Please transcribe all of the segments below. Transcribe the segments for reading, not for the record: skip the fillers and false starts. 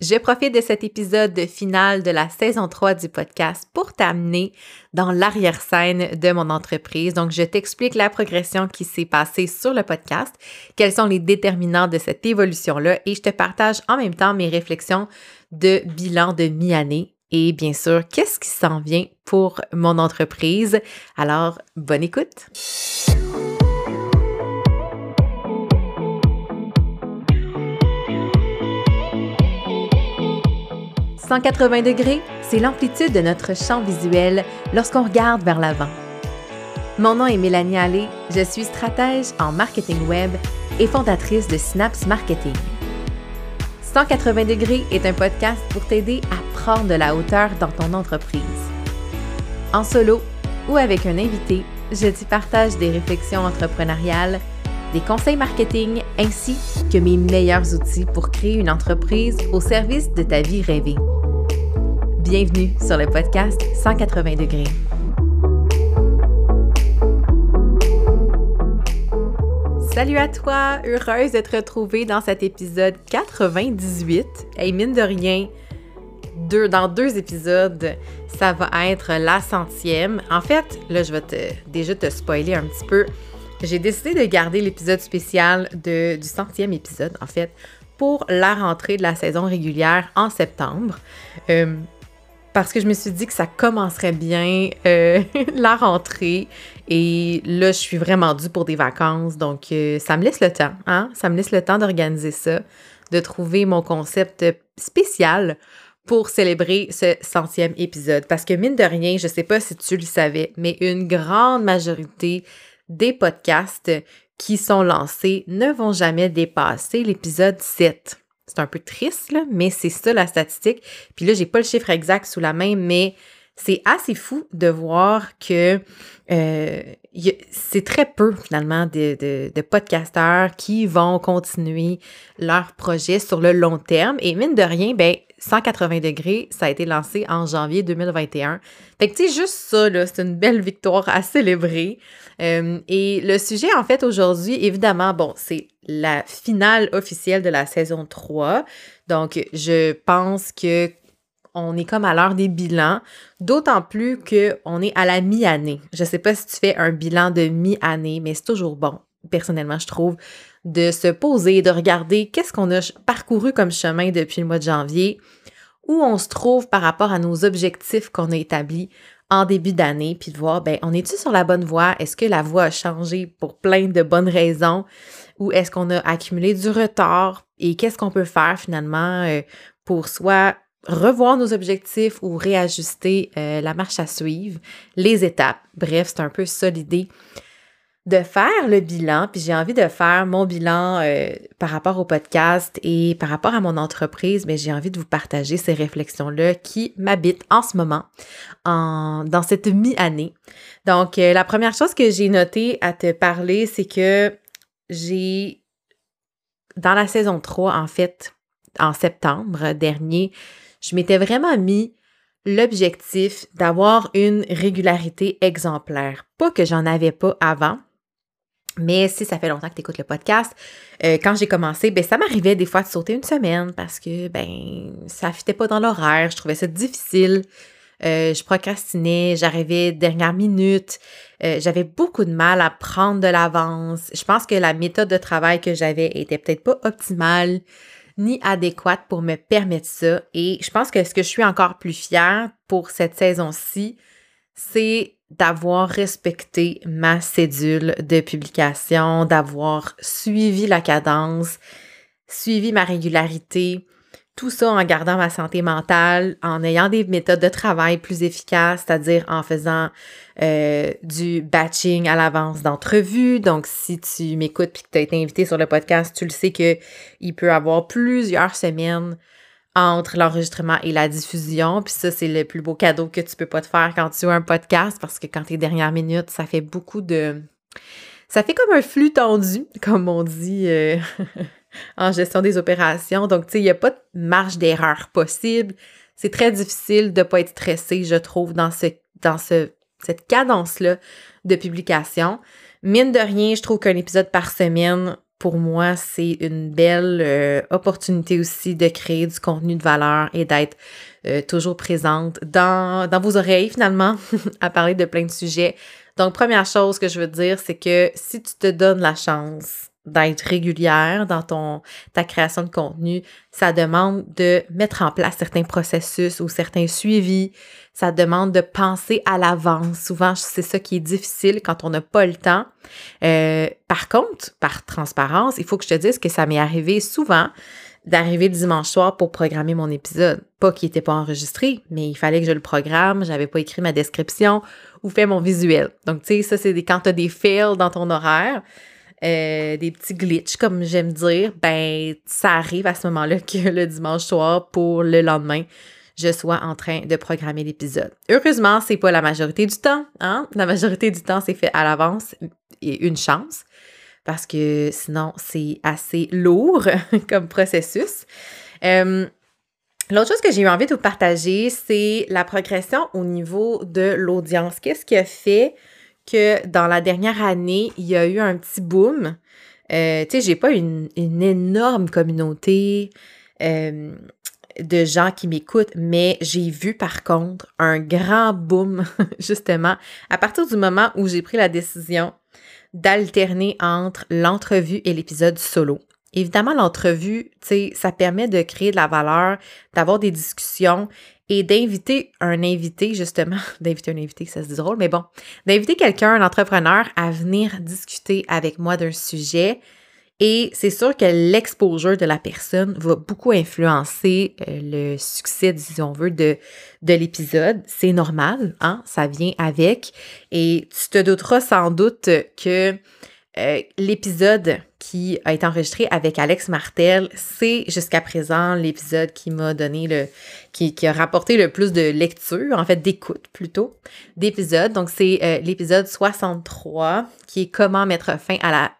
Je profite de cet épisode final de la saison 3 du podcast pour t'amener dans l'arrière-scène de mon entreprise. Donc, je t'explique la progression qui s'est passée sur le podcast, quels sont les déterminants de cette évolution-là et je te partage en même temps mes réflexions de bilan de mi-année et bien sûr, qu'est-ce qui s'en vient pour mon entreprise. Alors, bonne écoute! 180 degrés, c'est l'amplitude de notre champ visuel lorsqu'on regarde vers l'avant. Mon nom est Mélanie Allé, je suis stratège en marketing web et fondatrice de Synapse Marketing. 180 degrés est un podcast pour t'aider à prendre de la hauteur dans ton entreprise. En solo ou avec un invité, je t'y partage des réflexions entrepreneuriales, des conseils marketing ainsi que mes meilleurs outils pour créer une entreprise au service de ta vie rêvée. Bienvenue sur le podcast 180 degrés. Salut à toi! Heureuse de te retrouver dans cet épisode 98. Hey, mine de rien, dans deux épisodes, ça va être la 100e. En fait, là, je vais déjà te spoiler un petit peu. J'ai décidé de garder l'épisode spécial du 100e épisode, en fait, pour la rentrée de la saison régulière en septembre. Parce que je me suis dit que ça commencerait bien la rentrée. Et là, je suis vraiment due pour des vacances. Donc, ça me laisse le temps, hein? Ça me laisse le temps d'organiser ça, de trouver mon concept spécial pour célébrer ce 100e épisode. Parce que mine de rien, je sais pas si tu le savais, mais une grande majorité des podcasts qui sont lancés ne vont jamais dépasser l'épisode 7. C'est un peu triste, là, mais c'est ça la statistique. Puis là, j'ai pas le chiffre exact sous la main, mais c'est assez fou de voir que c'est très peu, finalement, de podcasteurs qui vont continuer leur projet sur le long terme. Et mine de rien, 180 degrés, ça a été lancé en janvier 2021. Fait que, tu sais, juste ça, là, c'est une belle victoire à célébrer. Et le sujet, en fait, aujourd'hui, évidemment, c'est la finale officielle de la saison 3. Donc, je pense que on est comme à l'heure des bilans, d'autant plus qu'on est à la mi-année. Je sais pas si tu fais un bilan de mi-année, mais c'est toujours bon, personnellement, je trouve, de se poser, de regarder qu'est-ce qu'on a parcouru comme chemin depuis le mois de janvier, où on se trouve par rapport à nos objectifs qu'on a établis en début d'année, puis de voir, on est-tu sur la bonne voie? Est-ce que la voie a changé pour plein de bonnes raisons? Ou est-ce qu'on a accumulé du retard? Et qu'est-ce qu'on peut faire finalement pour soit revoir nos objectifs ou réajuster la marche à suivre, les étapes. Bref, c'est un peu ça l'idée de faire le bilan. Puis j'ai envie de faire mon bilan par rapport au podcast et par rapport à mon entreprise, mais j'ai envie de vous partager ces réflexions-là qui m'habitent en ce moment, dans cette mi-année. Donc, la première chose que j'ai notée à te parler, c'est que dans la saison 3, en fait, en septembre dernier, je m'étais vraiment mis l'objectif d'avoir une régularité exemplaire. Pas que j'en avais pas avant, mais si ça fait longtemps que tu écoutes le podcast, quand j'ai commencé, ça m'arrivait des fois de sauter une semaine parce que, ça fitait pas dans l'horaire, je trouvais ça difficile. Je procrastinais, j'arrivais dernière minute, j'avais beaucoup de mal à prendre de l'avance. Je pense que la méthode de travail que j'avais était peut-être pas optimale ni adéquate pour me permettre ça. Et je pense que ce que je suis encore plus fière pour cette saison-ci, c'est d'avoir respecté ma cédule de publication, d'avoir suivi la cadence, suivi ma régularité, tout ça en gardant ma santé mentale, en ayant des méthodes de travail plus efficaces, c'est-à-dire en faisant du batching à l'avance d'entrevues. Donc, si tu m'écoutes et que tu as été invité sur le podcast, tu le sais qu'il peut y avoir plusieurs semaines entre l'enregistrement et la diffusion. Puis ça, c'est le plus beau cadeau que tu peux pas te faire quand tu as un podcast parce que quand t'es dernière minute, ça fait ça fait comme un flux tendu, comme on dit en gestion des opérations. Donc, tu sais, il n'y a pas de marge d'erreur possible. C'est très difficile de ne pas être stressé, je trouve, dans cette cadence-là de publication. Mine de rien, je trouve qu'un épisode par semaine, pour moi, c'est une belle opportunité aussi de créer du contenu de valeur et d'être toujours présente dans vos oreilles, finalement, à parler de plein de sujets. Donc, première chose que je veux te dire, c'est que si tu te donnes la chance d'être régulière dans ta création de contenu, ça demande de mettre en place certains processus ou certains suivis. Ça demande de penser à l'avance. Souvent, c'est ça qui est difficile quand on n'a pas le temps. Par contre, par transparence, il faut que je te dise que ça m'est arrivé souvent d'arriver le dimanche soir pour programmer mon épisode. Pas qu'il n'était pas enregistré, mais il fallait que je le programme, j'avais pas écrit ma description ou fait mon visuel. Donc, tu sais, ça, c'est quand tu as des fails dans ton horaire, des petits glitches, comme j'aime dire, ben ça arrive à ce moment-là que le dimanche soir, pour le lendemain, je sois en train de programmer l'épisode. Heureusement, c'est pas la majorité du temps, hein? La majorité du temps, c'est fait à l'avance et une chance, parce que sinon, c'est assez lourd comme processus. L'autre chose que j'ai eu envie de vous partager, c'est la progression au niveau de l'audience. Qu'est-ce qui a fait que dans la dernière année, il y a eu un petit boom? Tu sais, j'ai pas une énorme communauté de gens qui m'écoutent, mais j'ai vu par contre un grand boom, justement, à partir du moment où j'ai pris la décision d'alterner entre l'entrevue et l'épisode solo. Évidemment, l'entrevue, tu sais, ça permet de créer de la valeur, d'avoir des discussions et d'inviter un invité, justement, d'inviter un invité, ça se dit drôle, mais bon, d'inviter quelqu'un, un entrepreneur, à venir discuter avec moi d'un sujet. Et c'est sûr que l'exposure de la personne va beaucoup influencer le succès, si on veut, de l'épisode. C'est normal, hein? Ça vient avec. Et tu te douteras sans doute que l'épisode qui a été enregistré avec Alex Martel, c'est jusqu'à présent l'épisode qui m'a donné qui a rapporté le plus de lecture, en fait d'écoute plutôt, d'épisodes. Donc c'est l'épisode 63 qui est comment mettre fin à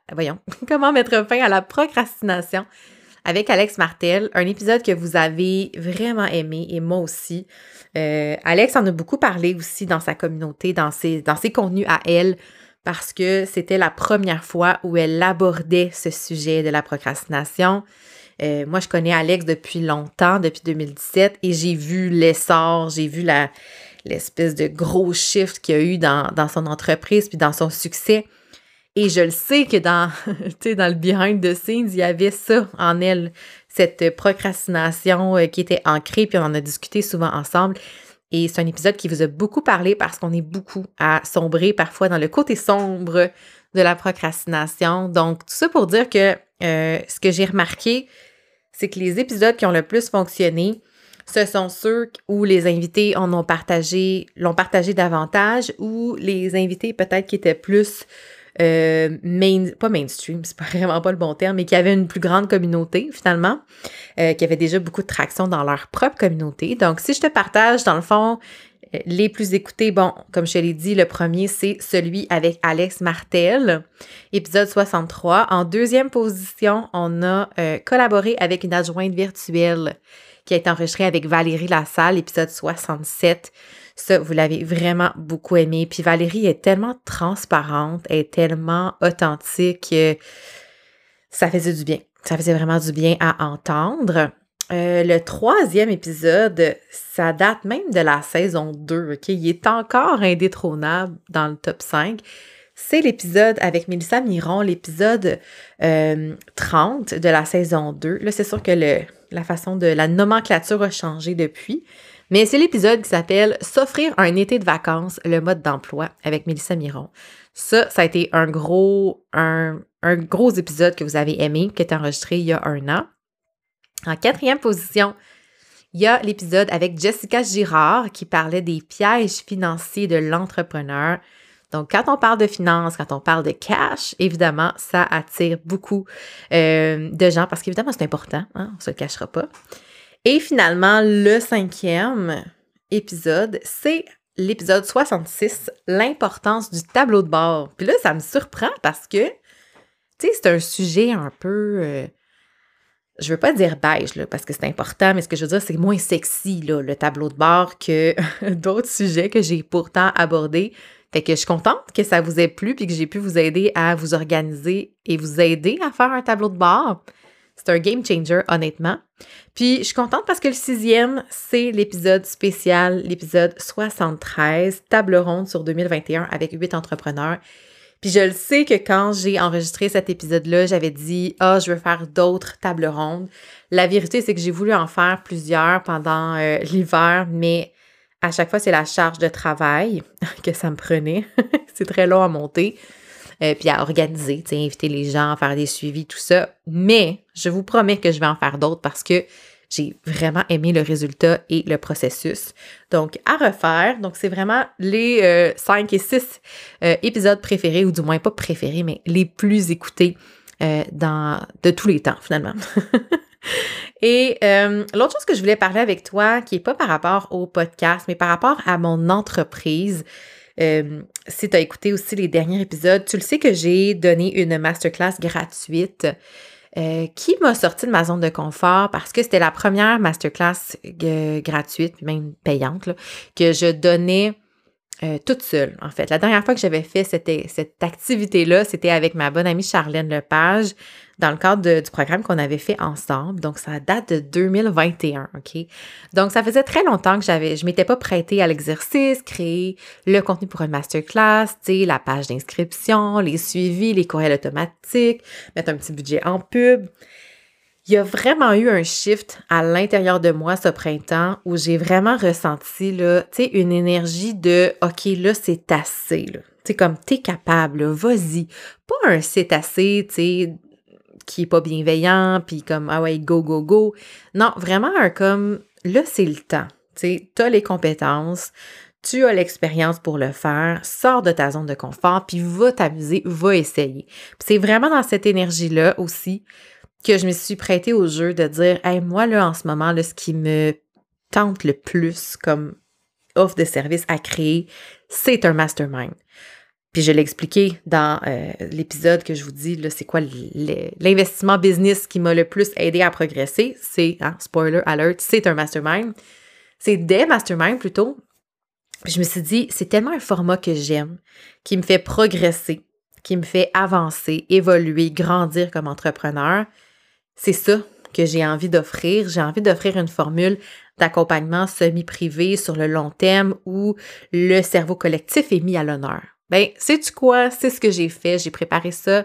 la procrastination avec Alex Martel, un épisode que vous avez vraiment aimé et moi aussi. Alex en a beaucoup parlé aussi dans sa communauté, dans ses contenus à elle, parce que c'était la première fois où elle abordait ce sujet de la procrastination. Moi, je connais Alex depuis longtemps, depuis 2017, et j'ai vu l'essor, j'ai vu l'espèce de gros shift qu'il y a eu dans son entreprise puis dans son succès. Et je le sais que dans le behind the scenes, il y avait ça en elle, cette procrastination qui était ancrée, puis on en a discuté souvent ensemble. Et c'est un épisode qui vous a beaucoup parlé parce qu'on est beaucoup à sombrer parfois dans le côté sombre de la procrastination. Donc, tout ça pour dire que ce que j'ai remarqué, c'est que les épisodes qui ont le plus fonctionné, ce sont ceux où les invités l'ont partagé davantage, ou les invités peut-être qui étaient plus pas mainstream, c'est vraiment pas le bon terme, mais qui avaient une plus grande communauté finalement, qui avaient déjà beaucoup de traction dans leur propre communauté. Donc, si je te partage, dans le fond, les plus écoutés, bon, comme je te l'ai dit, le premier, c'est celui avec Alex Martel, épisode 63. En deuxième position, on a collaboré avec une adjointe virtuelle qui a été enregistrée avec Valérie Lassalle, épisode 67. Ça, vous l'avez vraiment beaucoup aimé. Puis Valérie est tellement transparente, elle est tellement authentique, ça faisait du bien. Ça faisait vraiment du bien à entendre. Le troisième épisode, ça date même de la saison 2, OK? Il est encore indétrônable dans le top 5. C'est l'épisode avec Mélissa Miron, l'épisode 30 de la saison 2. Là, c'est sûr que la façon de la nomenclature a changé depuis. Mais c'est l'épisode qui s'appelle « S'offrir un été de vacances, le mode d'emploi » avec Mélissa Miron. Ça a été un gros épisode que vous avez aimé, qui est enregistré il y a 1 an. En quatrième position, il y a l'épisode avec Jessica Girard qui parlait des pièges financiers de l'entrepreneur. Donc, quand on parle de finances, quand on parle de cash, évidemment, ça attire beaucoup de gens parce qu'évidemment, c'est important, hein, on ne se le cachera pas. Et finalement, le 5e épisode, c'est l'épisode 66, l'importance du tableau de bord. Puis là, ça me surprend parce que, tu sais, c'est un sujet un peu, je veux pas dire beige, là, parce que c'est important, mais ce que je veux dire, c'est moins sexy, là, le tableau de bord, que d'autres sujets que j'ai pourtant abordés, Fait que je suis contente que ça vous ait plu puis que j'ai pu vous aider à vous organiser et vous aider à faire un tableau de bord. C'est un game changer, honnêtement. Puis, je suis contente parce que le 6e, c'est l'épisode spécial, l'épisode 73, table ronde sur 2021 avec 8 entrepreneurs. Puis, je le sais que quand j'ai enregistré cet épisode-là, j'avais dit « Ah, je veux faire d'autres tables rondes ». La vérité, c'est que j'ai voulu en faire plusieurs pendant l'hiver, mais à chaque fois, c'est la charge de travail que ça me prenait. C'est très long à monter. Puis à organiser, tu sais, inviter les gens, faire des suivis, tout ça. Mais je vous promets que je vais en faire d'autres parce que j'ai vraiment aimé le résultat et le processus. Donc, à refaire. Donc, c'est vraiment les 5 et 6 épisodes préférés, ou du moins pas préférés, mais les plus écoutés de tous les temps, finalement. Et l'autre chose que je voulais parler avec toi, qui n'est pas par rapport au podcast, mais par rapport à mon entreprise, si tu as écouté aussi les derniers épisodes, tu le sais que j'ai donné une masterclass gratuite qui m'a sorti de ma zone de confort parce que c'était la première masterclass gratuite, même payante, là, que je donnais toute seule, en fait. La dernière fois que j'avais fait cette activité-là, c'était avec ma bonne amie Charlène Lepage dans le cadre du programme qu'on avait fait ensemble. Donc, ça date de 2021, OK? Donc, ça faisait très longtemps que je m'étais pas prêtée à l'exercice, créer le contenu pour une masterclass, tu sais, la page d'inscription, les suivis, les courriels automatiques, mettre un petit budget en pub. Il y a vraiment eu un shift à l'intérieur de moi ce printemps où j'ai vraiment ressenti, là, tu sais, une énergie de « OK, là, c'est assez, là. » Tu sais, comme « T'es capable, là, vas-y. » Pas un « c'est assez », tu sais, qui est pas bienveillant, puis comme « Ah ouais, go, go, go. » Non, vraiment un comme « Là, c'est le temps. » Tu sais, t'as les compétences, tu as l'expérience pour le faire, sors de ta zone de confort, puis va t'amuser, va essayer. Puis c'est vraiment dans cette énergie-là aussi que je me suis prêtée au jeu de dire « Hey, moi, là, en ce moment, là, ce qui me tente le plus comme offre de service à créer, c'est un mastermind. » Puis je l'ai expliqué dans l'épisode que je vous dis, là, c'est quoi l'investissement business qui m'a le plus aidé à progresser. C'est, spoiler alert, c'est un mastermind. C'est des masterminds plutôt. Puis je me suis dit, c'est tellement un format que j'aime, qui me fait progresser, qui me fait avancer, évoluer, grandir comme entrepreneur. C'est ça que j'ai envie d'offrir. J'ai envie d'offrir une formule d'accompagnement semi-privé sur le long terme où le cerveau collectif est mis à l'honneur. Ben, sais-tu quoi? C'est ce que j'ai fait. J'ai préparé ça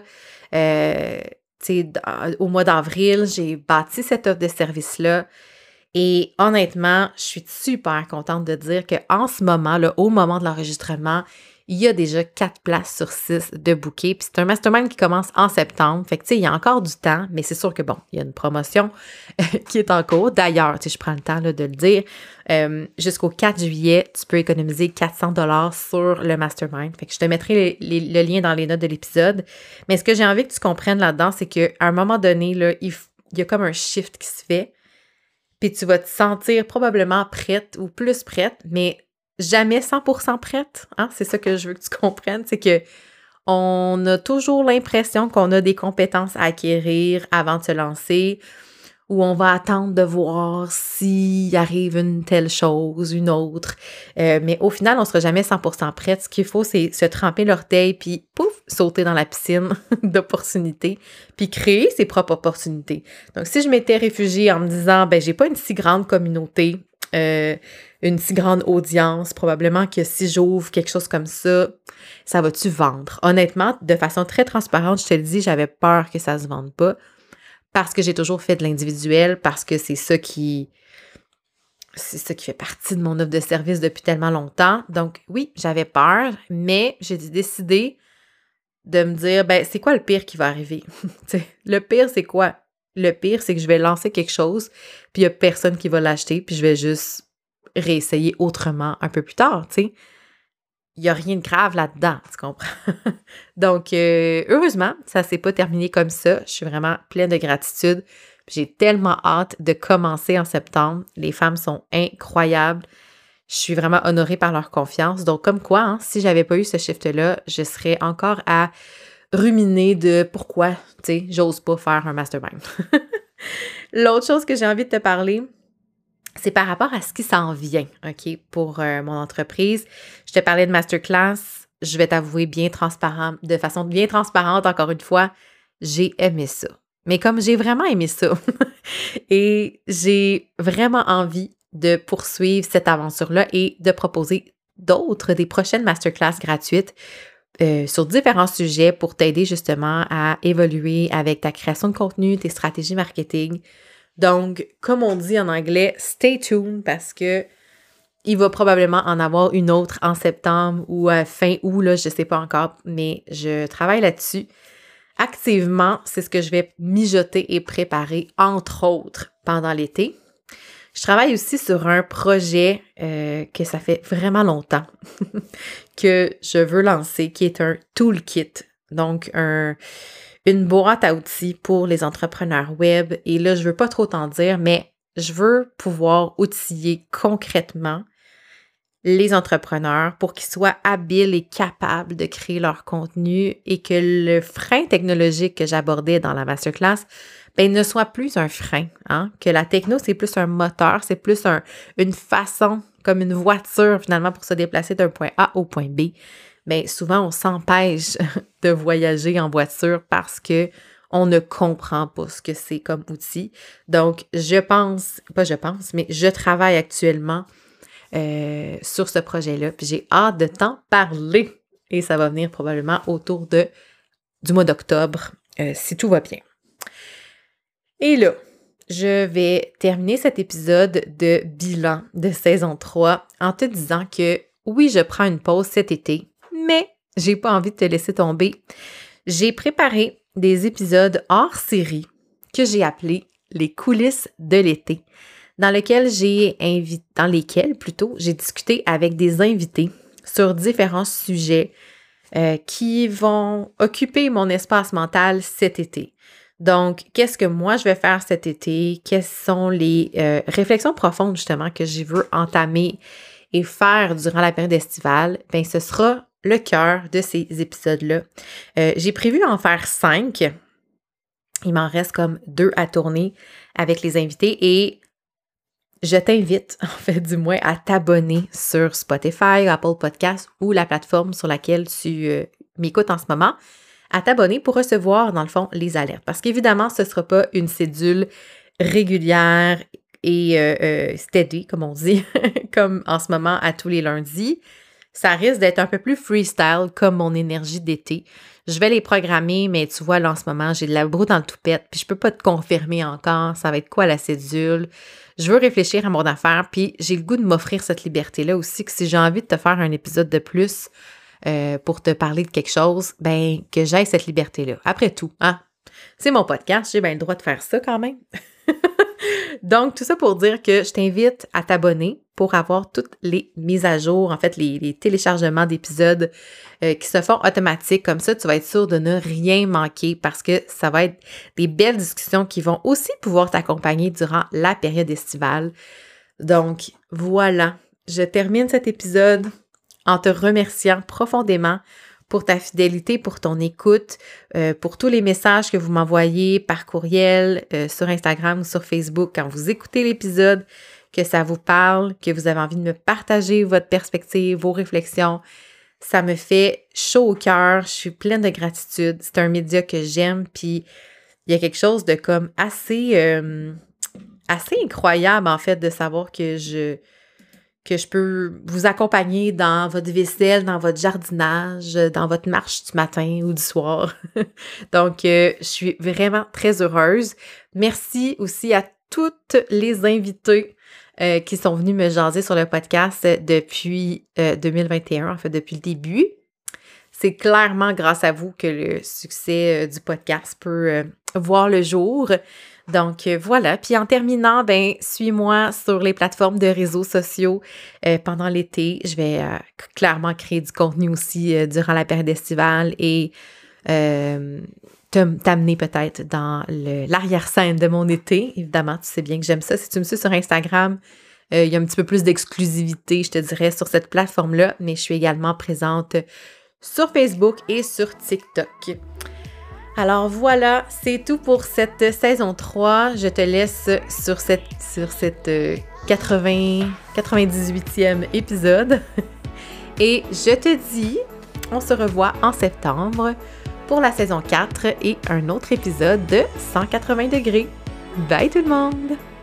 au mois d'avril. J'ai bâti cette offre de service-là. Et honnêtement, je suis super contente de dire qu'en ce moment, là, au moment de l'enregistrement, il y a déjà 4 places sur 6 de bookées. Puis c'est un mastermind qui commence en septembre. Fait que, tu sais, il y a encore du temps, mais c'est sûr que, bon, il y a une promotion qui est en cours. D'ailleurs, tu sais, je prends le temps là, de le dire. Jusqu'au 4 juillet, tu peux économiser 400 $ sur le mastermind. Fait que je te mettrai le lien dans les notes de l'épisode. Mais ce que j'ai envie que tu comprennes là-dedans, c'est qu'à un moment donné, là, il y a comme un shift qui se fait. Puis tu vas te sentir probablement prête ou plus prête, mais jamais 100% prête. Hein? C'est ça que je veux que tu comprennes, c'est que on a toujours l'impression qu'on a des compétences à acquérir avant de se lancer, ou on va attendre de voir s'il arrive une telle chose, une autre. Mais au final, on ne sera jamais 100% prête. Ce qu'il faut, c'est se tremper l'orteil, puis pouf, sauter dans la piscine d'opportunités, puis créer ses propres opportunités. Donc, si je m'étais réfugiée en me disant, ben j'ai pas une si grande communauté, une si grande audience, probablement que si j'ouvre quelque chose comme ça va-tu vendre? Honnêtement, de façon très transparente, je te le dis, j'avais peur que ça se vende pas. Parce que j'ai toujours fait de l'individuel, parce que c'est ça qui fait partie de mon offre de service depuis tellement longtemps. Donc oui, j'avais peur, mais j'ai décidé de me dire, ben c'est quoi le pire qui va arriver? Le pire, c'est quoi? Le pire, c'est que je vais lancer quelque chose, puis il n'y a personne qui va l'acheter, puis je vais juste réessayer autrement un peu plus tard, tu sais. Il n'y a rien de grave là-dedans, tu comprends? Donc, heureusement, ça ne s'est pas terminé comme ça. Je suis vraiment pleine de gratitude. J'ai tellement hâte de commencer en septembre. Les femmes sont incroyables. Je suis vraiment honorée par leur confiance. Donc, comme quoi, hein, si j'avais pas eu ce shift-là, je serais encore à ruminer de pourquoi, tu sais, j'ose pas faire un mastermind. L'autre chose que j'ai envie de te parler, c'est par rapport à ce qui s'en vient, OK, pour mon entreprise. Je te parlais de masterclass je vais t'avouer de façon bien transparente, encore une fois, j'ai aimé ça. Mais comme j'ai vraiment aimé ça et j'ai vraiment envie de poursuivre cette aventure-là et de proposer des prochaines masterclass gratuites sur différents sujets pour t'aider justement à évoluer avec ta création de contenu, tes stratégies marketing. Donc, comme on dit en anglais, stay tuned parce que il va probablement en avoir une autre en septembre ou fin août, là, je ne sais pas encore, mais je travaille là-dessus. Activement, c'est ce que je vais mijoter et préparer, entre autres, pendant l'été. Je travaille aussi sur un projet que ça fait vraiment longtemps que je veux lancer, qui est un toolkit, donc une boîte à outils pour les entrepreneurs web. Et là, je ne veux pas trop t'en dire, mais je veux pouvoir outiller concrètement les entrepreneurs pour qu'ils soient habiles et capables de créer leur contenu et que le frein technologique que j'abordais dans la masterclass ne soit plus un frein. Hein? Que la techno, c'est plus un moteur, c'est plus une façon, comme une voiture finalement pour se déplacer d'un point A au point B. Mais souvent, on s'empêche de voyager en voiture parce que on ne comprend pas ce que c'est comme outil. Donc, je travaille actuellement sur ce projet-là. Puis j'ai hâte de t'en parler. Et ça va venir probablement autour du mois d'octobre, si tout va bien. Et là, je vais terminer cet épisode de bilan de saison 3 en te disant que oui, je prends une pause cet été, mais j'ai pas envie de te laisser tomber. J'ai préparé des épisodes hors série que j'ai appelés les coulisses de l'été, dans lesquels j'ai discuté avec des invités sur différents sujets qui vont occuper mon espace mental cet été. Donc, qu'est-ce que moi je vais faire cet été? Quelles sont les réflexions profondes justement que je veux entamer et faire durant la période estivale? Bien, ce sera le cœur de ces épisodes-là. J'ai prévu en faire 5. Il m'en reste comme 2 à tourner avec les invités et je t'invite, en fait, du moins, à t'abonner sur Spotify, Apple Podcasts ou la plateforme sur laquelle tu m'écoutes en ce moment, à t'abonner pour recevoir, dans le fond, les alertes. Parce qu'évidemment, ce ne sera pas une cédule régulière et steady, comme on dit, comme en ce moment à tous les lundis. Ça risque d'être un peu plus freestyle, comme mon énergie d'été. Je vais les programmer, mais tu vois, là, en ce moment, j'ai de la broue dans le toupette, puis je peux pas te confirmer encore, ça va être quoi la cédule. Je veux réfléchir à mon affaire, puis j'ai le goût de m'offrir cette liberté-là aussi, que si j'ai envie de te faire un épisode de plus pour te parler de quelque chose, ben que j'aie cette liberté-là. Après tout, hein? C'est mon podcast, j'ai bien le droit de faire ça quand même. Donc, tout ça pour dire que je t'invite à t'abonner pour avoir toutes les mises à jour, en fait, les téléchargements d'épisodes qui se font automatiques. Comme ça, tu vas être sûr de ne rien manquer parce que ça va être des belles discussions qui vont aussi pouvoir t'accompagner durant la période estivale. Donc, voilà, je termine cet épisode en te remerciant profondément pour ta fidélité, pour ton écoute, pour tous les messages que vous m'envoyez par courriel, sur Instagram ou sur Facebook quand vous écoutez l'épisode, que ça vous parle, que vous avez envie de me partager votre perspective, vos réflexions. Ça me fait chaud au cœur, je suis pleine de gratitude. C'est un média que j'aime, puis il y a quelque chose de comme assez incroyable en fait de savoir que je peux vous accompagner dans votre vaisselle, dans votre jardinage, dans votre marche du matin ou du soir. Donc, je suis vraiment très heureuse. Merci aussi à toutes les invités qui sont venus me jaser sur le podcast depuis 2021, en fait, depuis le début. C'est clairement grâce à vous que le succès du podcast peut voir le jour. Donc, voilà. Puis en terminant, suis-moi sur les plateformes de réseaux sociaux pendant l'été. Je vais clairement créer du contenu aussi durant la période estivale et t'amener peut-être dans l'arrière-scène de mon été. Évidemment, tu sais bien que j'aime ça. Si tu me suis sur Instagram, il y a un petit peu plus d'exclusivité, je te dirais, sur cette plateforme-là, mais je suis également présente sur Facebook et sur TikTok. Alors voilà, c'est tout pour cette saison 3. Je te laisse sur cette 98e épisode. Et je te dis On se revoit en septembre pour la saison 4 et un autre épisode de 180 degrés. Bye tout le monde!